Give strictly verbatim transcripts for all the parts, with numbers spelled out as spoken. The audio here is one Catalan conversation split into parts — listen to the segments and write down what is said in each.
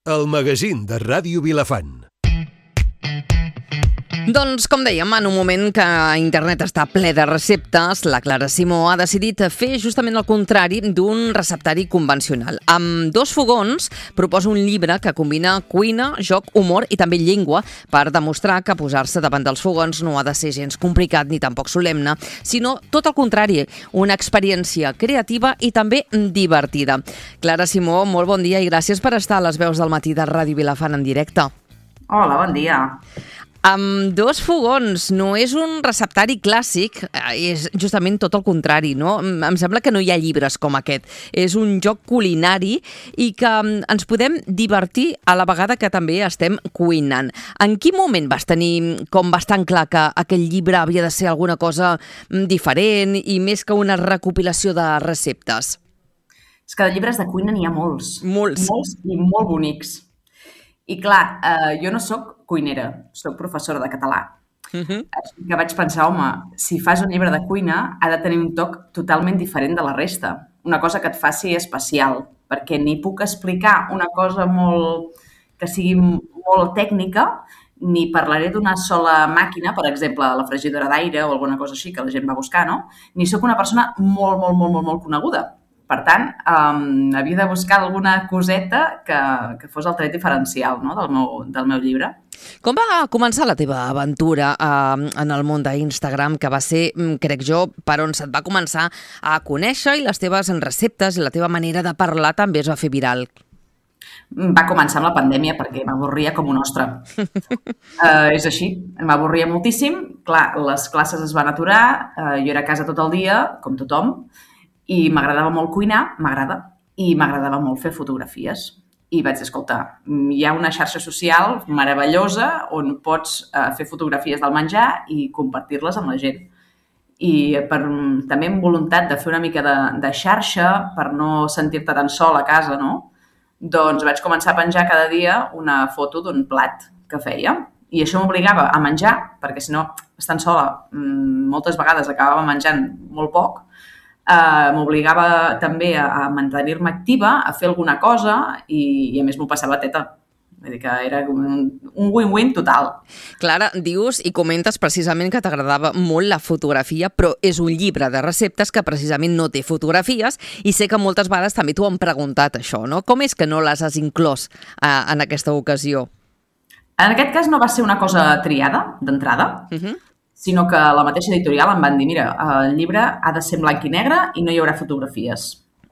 El magazín de Ràdio Vilafant. Doncs, com dèiem, en un moment que internet està ple de receptes, la Clara Simó ha decidit fer justament el contrari d'un receptari convencional. Amb dos fogons proposa un llibre que combina cuina, joc, humor i també llengua per demostrar que posar-se davant dels fogons no ha de ser gens complicat ni tampoc solemne, sinó tot el contrari, una experiència creativa i també divertida. Clara Simó, molt bon dia i gràcies per estar a les veus del matí de Ràdio Vilafant en directe. Hola, bon dia. Amb dos fogons, no és un receptari clàssic, és justament tot el contrari, no? Em sembla que no hi ha llibres com aquest. És un joc culinari i que ens podem divertir a la vegada que també estem cuinant. En quin moment vas tenir com bastant clar que aquell llibre havia de ser alguna cosa diferent i més que una recopilació de receptes? És que de llibres de cuina n'hi ha molts. Molts. Molts i molt bonics. I clar, eh, jo no sóc cuinera, sóc professora de català. Uh-huh. Així que vaig pensar, home, si fas un llibre de cuina ha de tenir un toc totalment diferent de la resta. Una cosa que et faci especial, perquè ni puc explicar una cosa molt que sigui molt tècnica, ni parlaré d'una sola màquina, per exemple, la fregidora d'aire o alguna cosa així que la gent va buscar, no? Ni sóc una persona molt, molt, molt, molt, molt coneguda. Per tant, um, havia de buscar alguna coseta que, que fos el tret diferencial, no? del, meu, del meu llibre. Com va començar la teva aventura uh, en el món d'Instagram, que va ser, crec jo, per on se't va començar a conèixer i les teves receptes i la teva manera de parlar també es va fer viral? Va començar amb la pandèmia perquè m'avorria com un ostre. uh, és així, m'avorria moltíssim. Clar, les classes es van aturar, uh, jo era a casa tot el dia, com tothom, i m'agradava molt cuinar, m'agrada, i m'agradava molt fer fotografies. I vaig dir, escolta, hi ha una xarxa social meravellosa on pots eh, fer fotografies del menjar i compartir-les amb la gent. I per, també amb voluntat de fer una mica de, de xarxa per no sentir-te tan sol a casa, no? Doncs vaig començar a penjar cada dia una foto d'un plat que feia. I això m'obligava a menjar, perquè si no, estant sola, moltes vegades acabava menjant molt poc. Uh, m'obligava també a, a mantenir-me activa, a fer alguna cosa i, i a més m'ho passava teta. Vull dir que era un, un win-win total. Clara, dius i comentes precisament que t'agradava molt la fotografia, però és un llibre de receptes que precisament no té fotografies i sé que moltes vegades també t'ho han preguntat això, no? Com és que no les has inclòs uh, en aquesta ocasió? En aquest cas no va ser una cosa triada d'entrada, uh-huh. sinó que la mateixa editorial em van dir, mira, el llibre ha de ser en blanc i negre i no hi haurà fotografies.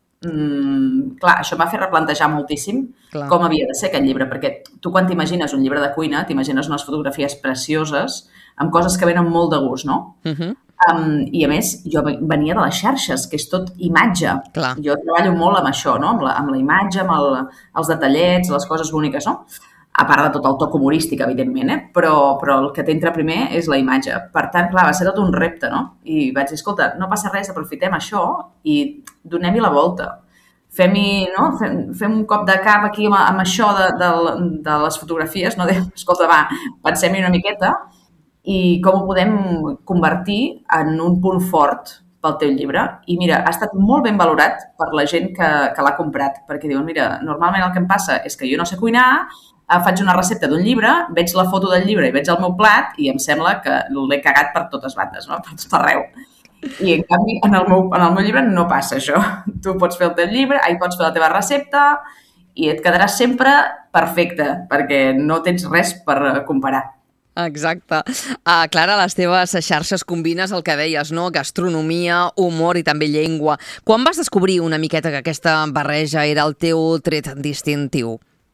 Mm, clar, això m'ha fet replantejar moltíssim clar. Com havia de ser aquest llibre, perquè tu quan t'imagines un llibre de cuina, t'imagines unes fotografies precioses amb coses que venen molt de gust, no? Uh-huh. Um, I a més, jo venia de les xarxes, que és tot imatge. Clar. Jo treballo molt amb això, no? Amb la, amb la imatge, amb el, els detallets, les coses boniques, no? A part de tot el toc humorístic, evidentment, eh? però, però el que t'entra primer és la imatge. Per tant, clar, va ser tot un repte, no? I vaig dir, escolta, no passa res, aprofitem això i donem-hi la volta. Fem-hi, no? Fem, fem un cop de cap aquí amb, amb això de, de, de les fotografies, no? De, escolta, va, pensem-hi una miqueta i com ho podem convertir en un punt fort pel teu llibre. I mira, ha estat molt ben valorat per la gent que, que l'ha comprat, perquè diuen, mira, normalment el que em passa és que jo no sé cuinar, faig una recepta d'un llibre, veig la foto del llibre i veig el meu plat i em sembla que l'he cagat per totes bandes, no? Per tot arreu. I en canvi, en el, meu, en el meu llibre no passa això. Tu pots fer el teu llibre, ahí pots fer la teva recepta i et quedarà sempre perfecte, perquè no tens res per comparar. Exacte. Uh, Clara, a les teves xarxes combines el que deies, no? Gastronomia, humor i també llengua. Quan vas descobrir una miqueta que aquesta barreja era el teu tret distintiu?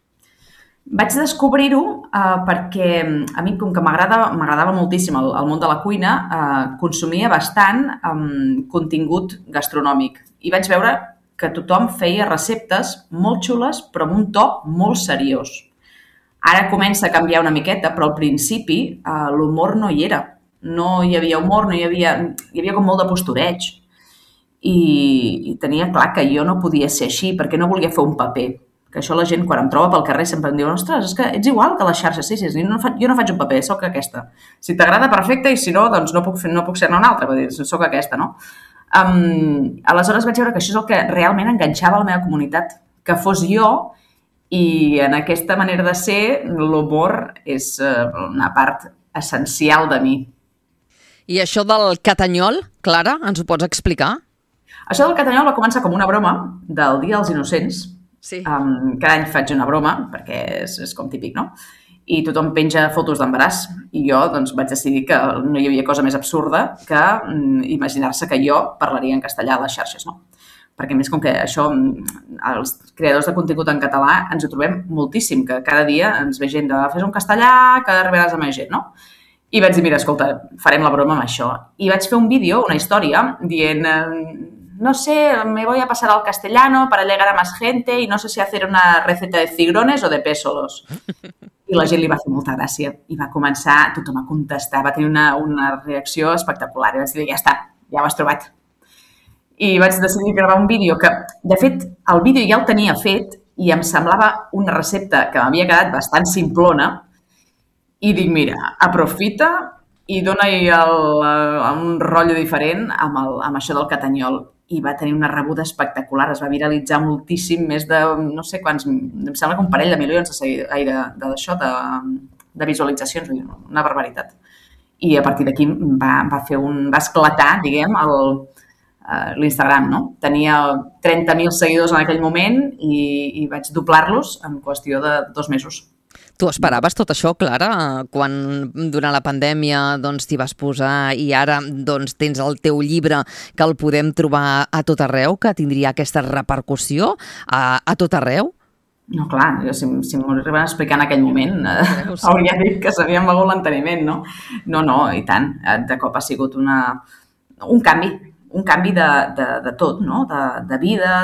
Vaig descobrir-ho uh, perquè a mi, com que m'agradava moltíssim el, el món de la cuina, uh, consumia bastant um, contingut gastronòmic. I vaig veure que tothom feia receptes molt xules, però amb un to molt seriós. Ara comença a canviar una miqueta, però al principi uh, l'humor no hi era. No hi havia humor, no hi havia... Hi havia com molt de postureig. I, i tenia clar que jo no podia ser així, perquè no volia fer un paper. Que això la gent, quan em troba pel carrer, sempre em diu, ostres, és que ets igual que les xarxes, sí, sí, jo no, fa, jo no faig un paper, sóc aquesta. Si t'agrada, perfecte, i si no, doncs no puc, fer, no puc ser-ne una altra, vull dir, sóc aquesta, no? Um, aleshores vaig veure que això és el que realment enganxava a la meva comunitat, que fos jo I en aquesta manera de ser, l'humor és una part essencial de mi. I això del catanyol, Clara, ens ho pots explicar? Això del catanyol va començar com una broma del Dia dels Innocents. Sí. Um, cada any faig una broma, perquè és, és com típic, no? I tothom penja fotos d'embaràs. I jo doncs, vaig decidir que no hi havia cosa més absurda que um, imaginar-se que jo parlaria en castellà a les xarxes, no? Perquè, a més, com que això, els creadors de contingut en català ens ho trobem moltíssim, que cada dia ens ve gent de fes un castellà, que arribaràs a més gent, no? I vaig dir, mira, escolta, farem la broma amb això. I vaig fer un vídeo, una història, dient, no sé, me voy a pasar al castellano para llegar a más gente y no sé si hacer una receta de cigrones o de pésolos. I la gent li va fer molta gràcia. I va començar, tothom a contestar, va tenir una, una reacció espectacular. I vaig dir, ja està, ja ho has trobat. I vaig decidir gravar un vídeo que, de fet, el vídeo ja el tenia fet i em semblava una recepta que m'havia quedat bastant simplona i dic, mira, aprofita i dona-hi el, un rotllo diferent amb, el, amb això del catanyol. I va tenir una rebuda espectacular, es va viralitzar moltíssim, més de, no sé quants, em sembla que un parell de milions d'això, de, de, de visualitzacions, una barbaritat. I a partir d'aquí va, va, fer un, va esclatar, diguem, el, l'Instagram, no? Tenia trenta mil seguidors en aquell moment i, i vaig doblar-los en qüestió de dos mesos. Tu esperaves tot això, Clara, quan durant la pandèmia doncs, t'hi vas posar i ara doncs, tens el teu llibre que el podem trobar a tot arreu, que tindria aquesta repercussió a, a tot arreu? No, clar, jo, si, si m'ho arriben a explicar en aquell moment, eh, hauria dit que s'havien begut l'enteniment, no? No, no, i tant. De cop ha sigut una, un canvi, un canvi de, de, de tot, no? De, de vida,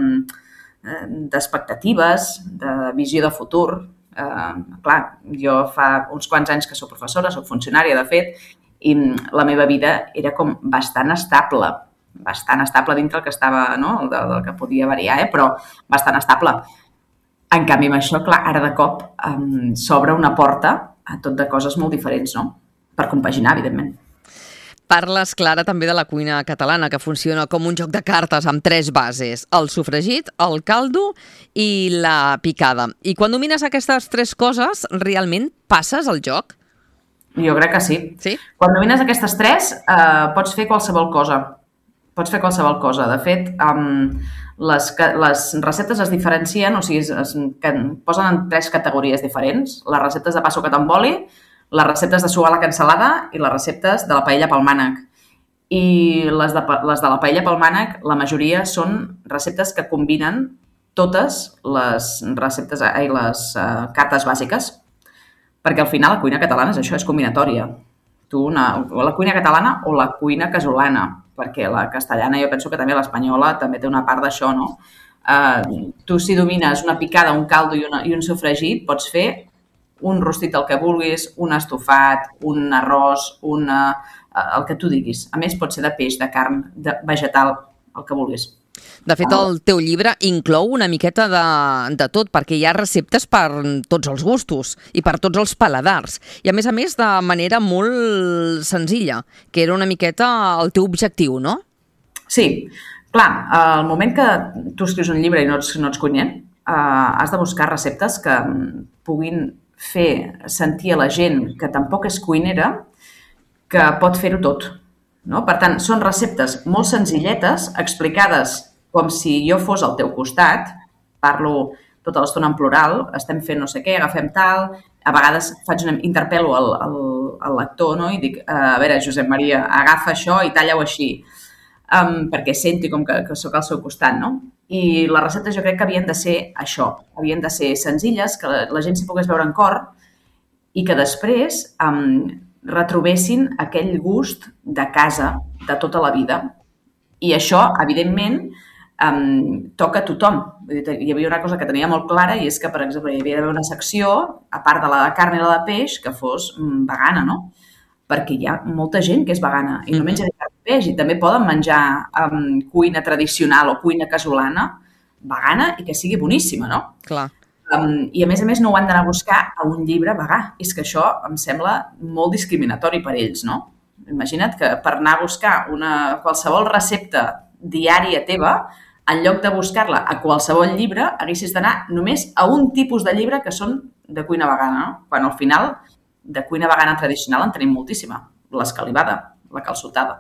de, d'expectatives, de visió de futur. Uh, clar, jo fa uns quants anys que soc professora, soc funcionària, de fet, i la meva vida era com bastant estable, bastant estable dintre el que estava, no?, el, del que podia variar, eh? Però bastant estable. En canvi, amb això, clar, ara de cop um, s'obre una porta a tot de coses molt diferents, no?, per compaginar, evidentment. Parles, Clara, també de la cuina catalana, que funciona com un joc de cartes amb tres bases, el sofregit, el caldo i la picada. I quan domines aquestes tres coses, realment passes el joc? Jo crec que sí. Sí? Quan domines aquestes tres, eh, pots fer qualsevol cosa. Pots fer qualsevol cosa. De fet, um, les, les receptes es diferencien, o sigui, es, es que posen en tres categories diferents. Les receptes de pa sucat amb oli, les receptes de suar la cansalada i les receptes de la paella pel mànec. I les de, les de la paella pel mànec, la majoria són receptes que combinen totes les receptes i les uh, cartes bàsiques, perquè al final la cuina catalana és això, és combinatòria. Tu, una, la cuina catalana o la cuina casolana, perquè la castellana, jo penso que també l'espanyola també té una part d'això, no? Uh, tu, si domines una picada, un caldo i, una, i un sofregit, pots fer un rostit del que vulguis, un estofat, un arròs, una, el que tu diguis. A més, pot ser de peix, de carn, de vegetal, el que vulguis. De fet, el teu llibre inclou una miqueta de, de tot, perquè hi ha receptes per tots els gustos i per tots els paladars. I, a més a més, de manera molt senzilla, que era una miqueta el teu objectiu, no? Sí. Clar, al moment que tu escrius un llibre i no ets, no ets cuiner, eh, has de buscar receptes que puguin fer sentir a la gent que tampoc és cuinera que pot fer-ho tot. No? Per tant, són receptes molt senzilletes, explicades com si jo fos al teu costat, parlo tota l'estona en plural, estem fent no sé què, agafem tal, a vegades faig una, interpel·lo el, el, el lector, no? I dic, a veure, Josep Maria, agafa això i talla-ho així, um, perquè senti com que, que soc al seu costat, no? I les receptes jo crec que havien de ser això, havien de ser senzilles, que la, la gent s'hi pogués veure en cor i que després um, retrobessin aquell gust de casa de tota la vida. I això, evidentment, um, toca a tothom. Hi havia una cosa que tenia molt clara i és que, per exemple, hi havia d'haver una secció, a part de la de carn i la de peix, que fos um, vegana, no? Perquè hi ha molta gent que és vegana i no menja carn i peix i també poden menjar um, cuina tradicional o cuina casolana vegana i que sigui boníssima, no? Clar. Um, I a més a més no ho han d'anar a buscar a un llibre vegà. És que això em sembla molt discriminatori per ells, no? Imagina't que per anar a buscar una, qualsevol recepta diària teva en lloc de buscar-la a qualsevol llibre, haguessis d'anar només a un tipus de llibre que són de cuina vegana, no? Quan al final de cuina vegana tradicional en tenim moltíssima. L'escalivada, la calçotada.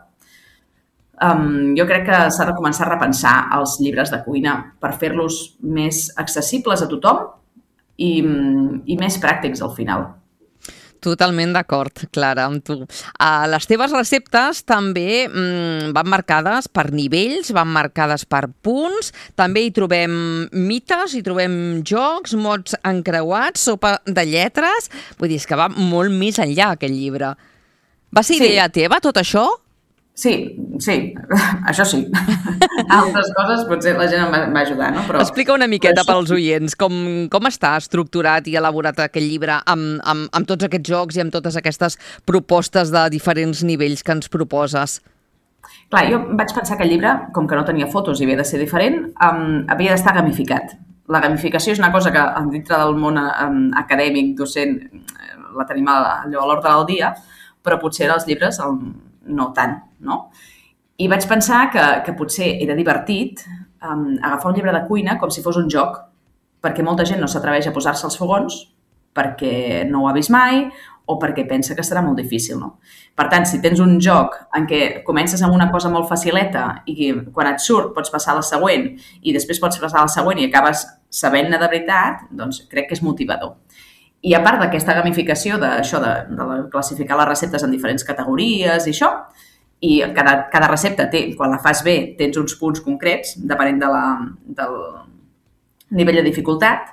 Um, jo crec que s'ha de començar a repensar els llibres de cuina per fer-los més accessibles a tothom i, i més pràctics al final. Totalment d'acord, Clara, amb tu. Uh, les teves receptes també mm, van marcades per nivells, van marcades per punts, també hi trobem mites, hi trobem jocs, mots encreuats, sopa de lletres, vull dir, és que va molt més enllà aquest llibre. Va ser idea sí. teva, tot això? Sí, sí, això sí. Altres coses potser la gent em va, va ajudar, no? Però... Explica una miqueta pels oients com, com està estructurat i elaborat aquest llibre amb, amb, amb tots aquests jocs i amb totes aquestes propostes de diferents nivells que ens proposes. Clar, jo vaig pensar que el llibre, com que no tenia fotos i havia de ser diferent, um, havia d'estar gamificat. La gamificació és una cosa que dintre del món um, acadèmic, docent, la tenim allò a l'ordre del dia, però potser els llibres um, no tant, no? I vaig pensar que, que potser era divertit um, agafar un llibre de cuina com si fos un joc, perquè molta gent no s'atreveix a posar-se als fogons perquè no ho ha vist mai o perquè pensa que serà molt difícil, no? Per tant, si tens un joc en què comences amb una cosa molt facileta i quan et surt pots passar a la següent i després pots passar a la següent i acabes sabent-ne de veritat, doncs crec que és motivador. I a part d'aquesta gamificació d'això de, de classificar les receptes en diferents categories i això, i cada, cada recepta té, quan la fas bé, tens uns punts concrets, depenent de la, del nivell de dificultat,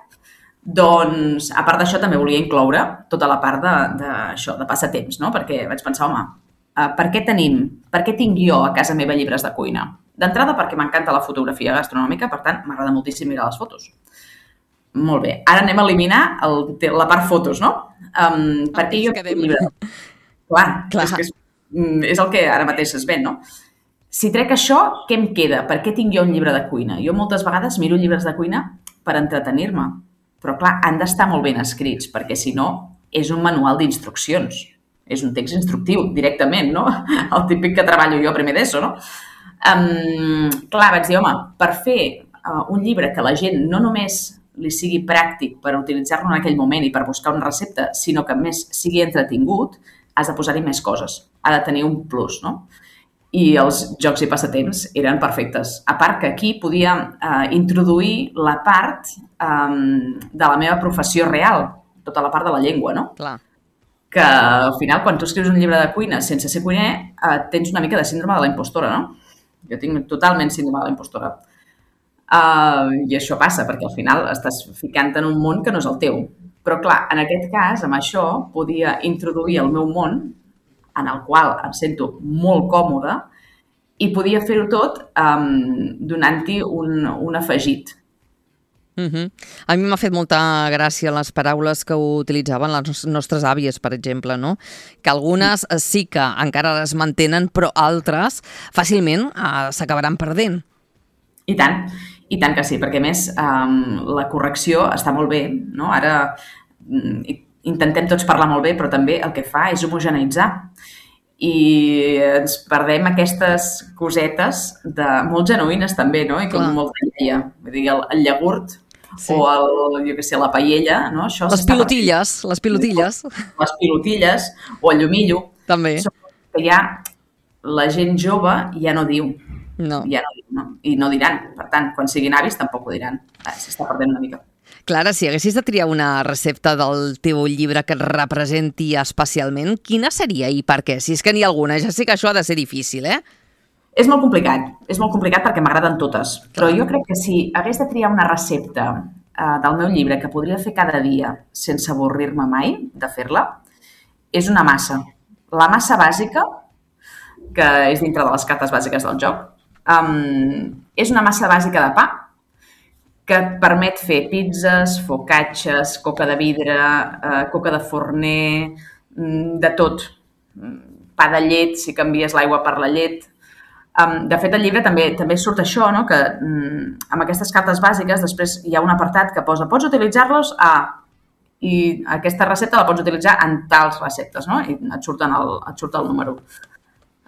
doncs, a part d'això, també volia incloure tota la part de, de, això, de passatemps, no? Perquè vaig pensar, home, per què tenim, per què tinc jo a casa meva llibres de cuina? D'entrada, perquè m'encanta la fotografia gastronòmica, per tant, m'agrada moltíssim mirar les fotos. Molt bé. Ara anem a eliminar el, la part fotos, no? Um, per què jo tinc llibre? Clar, Clar. És, que és, és el que ara mateix es ven, no? Si trec això, què em queda? Per què tinc jo un llibre de cuina? Jo moltes vegades miro llibres de cuina per entretenir-me. Però, clar, han d'estar molt ben escrits, perquè si no, és un manual d'instruccions. És un text instructiu, directament, no? El típic que treballo jo a primer d'ESO, no? Um, clar, vaig dir, home, per fer uh, un llibre que la gent no només li sigui pràctic per utilitzar-lo en aquell moment i per buscar una recepta, sinó que més sigui entretingut, has de posar-hi més coses. Ha de tenir un plus, no? I els jocs i passatemps eren perfectes. A part que aquí podia eh, introduir la part eh, de la meva professió real, tota la part de la llengua, no? Clar. Que al final, quan tu escrius un llibre de cuina sense ser cuiner, eh, tens una mica de síndrome de la impostora, no? Jo tinc totalment síndrome de la impostora. Uh, I això passa, perquè al final estàs ficant en un món que no és el teu. Però clar, en aquest cas, amb això, podia introduir el meu món, en el qual em sento molt còmode, i podia fer-ho tot um, donant-hi un, un afegit. Uh-huh. A mi m'ha fet molta gràcia les paraules que utilitzaven les nostres àvies, per exemple, no? Que algunes sí que encara les mantenen, però altres fàcilment uh, s'acabaran perdent. I tant. I tant que sí, perquè a més um, la correcció està molt bé, no? Ara um, intentem tots parlar molt bé, però també el que fa és homogeneitzar. I ens perdem aquestes cosetes de, molt genuïnes també, no? I com Clar. Molta lleia. Vull dir, el, el iogurt sí. o el, jo què sé, la paella, no? Això les pilotilles, perdent. les pilotilles. Les pilotilles o el llumillo. També. Que ja la gent jove ja no diu. No. Ja no, no, i no diran. Per tant, quan siguin avis tampoc ho diran. S'està perdent una mica. Clara, si haguessis de triar una recepta del teu llibre que et representi especialment, quina seria i per què? Si és que n'hi ha alguna. Ja sé que això ha de ser difícil, eh? És molt complicat. És molt complicat perquè m'agraden totes. Però jo crec que si hagués de triar una recepta eh, del meu llibre que podria fer cada dia sense avorrir-me mai de fer-la, és una massa. La massa bàsica, que és dintre de les cartes bàsiques del joc, Um, és una massa bàsica de pa que et permet fer pizzas, focacces, coca de vidre, uh, coca de forner, de tot. Pa de llet, si canvies l'aigua per la llet. Um, de fet, al llibre també també surt això, no? Que um, amb aquestes cartes bàsiques després hi ha un apartat que posa pots utilitzar-los a... i aquesta recepta la pots utilitzar en tals receptes, no? I et surt, en el, et surt el número.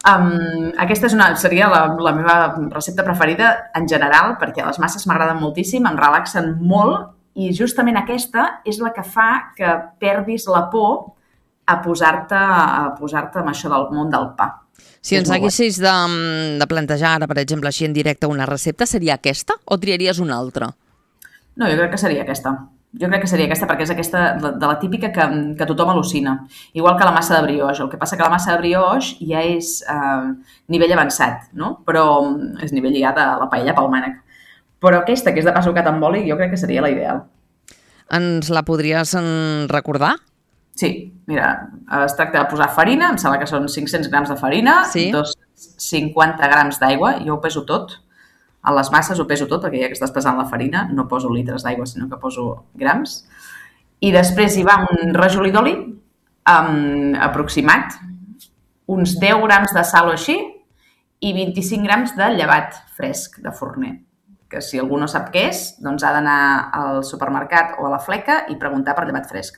Um, aquesta és una, seria la, la meva recepta preferida en general, perquè les masses m'agraden moltíssim, em relaxen molt, i justament aquesta és la que fa que perdis la por a posar-te a posar-te amb això del món del pa. Si ens haguessis de, de plantejar ara, per exemple, així en directe una recepta, seria aquesta o triaries una altra? No, jo crec que seria aquesta. Jo crec que seria aquesta perquè és aquesta de, de la típica que, que tothom al·lucina. Igual que la massa de brioix. El que passa que la massa de brioix ja és eh, nivell avançat, no? Però és nivell ja de la paella pel mànec. Però aquesta, que és de pa sucat amb oli, jo crec que seria la ideal. Ens la podries recordar? Sí, mira, es tracta de posar farina, em sembla que són cinc-cents grams de farina, sí. dos cents cinquanta grams d'aigua, jo ho peso tot. A les masses ho peso tot, perquè ja que estàs pesant la farina, no poso litres d'aigua, sinó que poso grams. I després hi va un rajolí d'oli um, aproximat, uns deu grams de sal o així, i vint-i-cinc grams de llevat fresc de forner. Que si algú no sap què és, doncs ha d'anar al supermercat o a la fleca i preguntar per llevat fresc.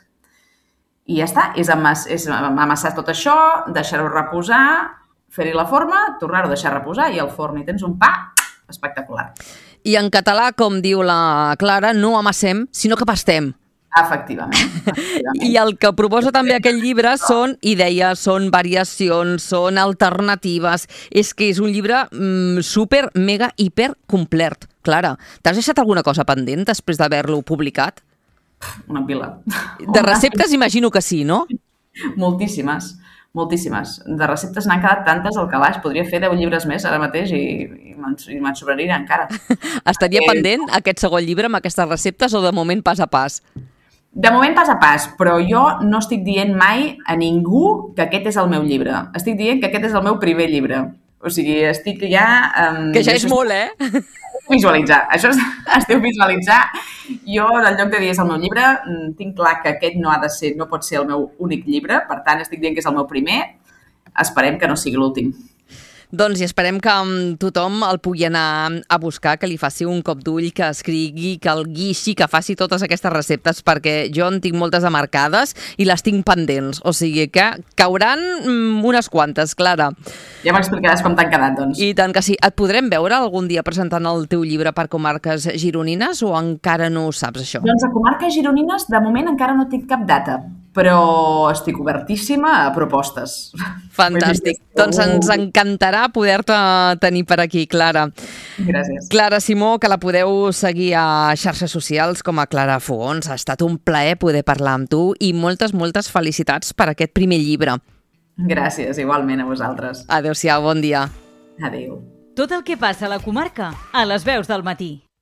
I ja està, és, amass, és amassar tot això, deixar-ho reposar, fer-hi la forma, tornar-ho a deixar reposar i al forn i tens un pa espectacular. I en català, com diu la Clara, no amassem, sinó que pastem. Efectivament. efectivament. I el que proposa també aquest llibre són idees, són variacions, són alternatives. És que és un llibre mm, super, mega, hiper complet. Clara, t'has deixat alguna cosa pendent després d'haver-lo publicat? Una pila. De receptes imagino que sí, no? Moltíssimes. Moltíssimes. De receptes n'han quedat tantes al calaix. Podria fer deu llibres més ara mateix i, i me'n sobraria encara. Estaria eh... pendent aquest segon llibre amb aquestes receptes o de moment pas a pas? De moment pas a pas, però jo no estic dient mai a ningú que aquest és el meu llibre. Estic dient que aquest és el meu primer llibre. O sigui, estic ja... Um, que ja és molt, eh? Visualitzar. Això es, es diu visualitzar. Jo, en lloc de dir és el meu llibre, tinc clar que aquest no ha de ser, no pot ser el meu únic llibre, per tant, estic dient que és el meu primer. Esperem que no sigui l'últim. Doncs i esperem que tothom el pugui anar a buscar, que li faci un cop d'ull, que escrigui, que el guixi, que faci totes aquestes receptes, perquè jo en tinc moltes amarcades i les tinc pendents. O sigui que cauran unes quantes, Clara. Ja m'explicaràs com t'han quedat, doncs. I tant que sí. Et podrem veure algun dia presentant el teu llibre per comarques gironines o encara no ho saps, això? Doncs a comarques gironines, de moment, encara no tinc cap data, però estic obertíssima a propostes. Fantàstic. Doncs ens encantarà poder-te tenir per aquí, Clara. Gràcies. Clara Simó, que la podeu seguir a xarxes socials com a Clara Fogons. Ha estat un plaer poder parlar amb tu i moltes, moltes felicitats per aquest primer llibre. Gràcies, igualment a vosaltres. Adéu-siau, bon dia. Adéu. Tot el que passa a la comarca, a les veus del matí.